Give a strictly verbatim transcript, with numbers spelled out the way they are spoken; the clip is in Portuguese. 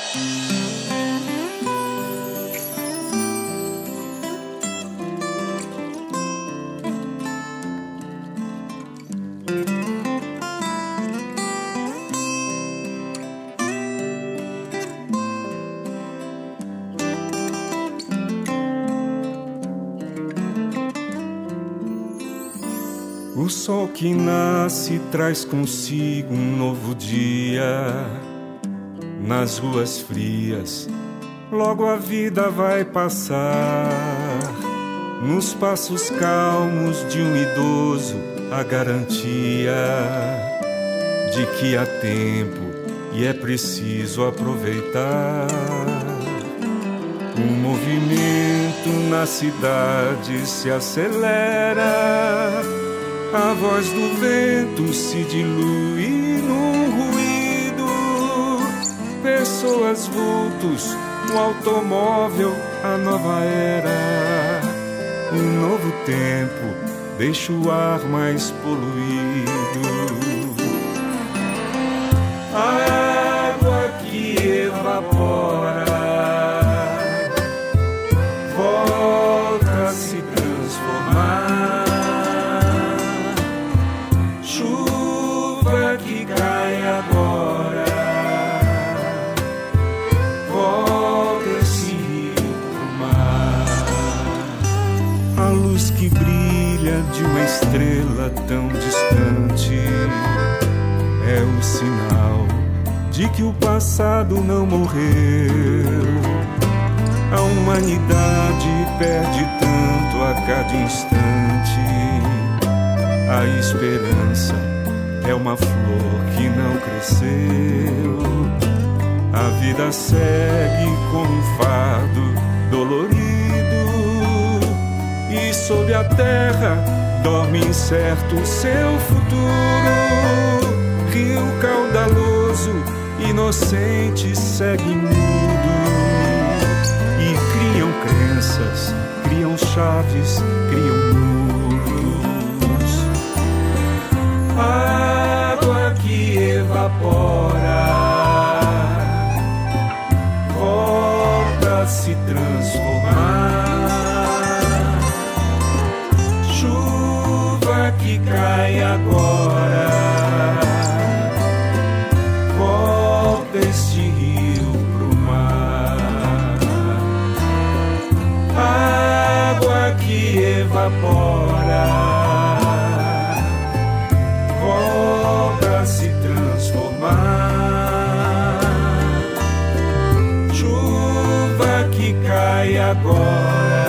O sol que nasce traz consigo um novo dia. Nas ruas frias, logo a vida vai passar. Nos passos calmos de um idoso, a garantia de que há tempo e é preciso aproveitar. O movimento na cidade se acelera. A voz do vento se dilui num ruído. Pessoas, vultos, o automóvel, a nova era. Um novo tempo deixa o ar mais poluído. A água que evapora volta a se transformar. Que cai agora, volta esse rio pro mar. A luz que brilha de uma estrela tão distante é o sinal de que o passado não morreu. A humanidade perde tanto a cada instante. A esperança é uma flor que não cresceu. A vida segue com um fardo dolorido. E sob a terra dorme incerto seu futuro. Rio caudaloso, inocente, segue mudo. E criam crenças, criam chaves, criam muros. A água que evapora volta a se transformar. Chuva que cai agora volta este rio pro mar. A água que evapora volta a se transformar. Chuva que cai agora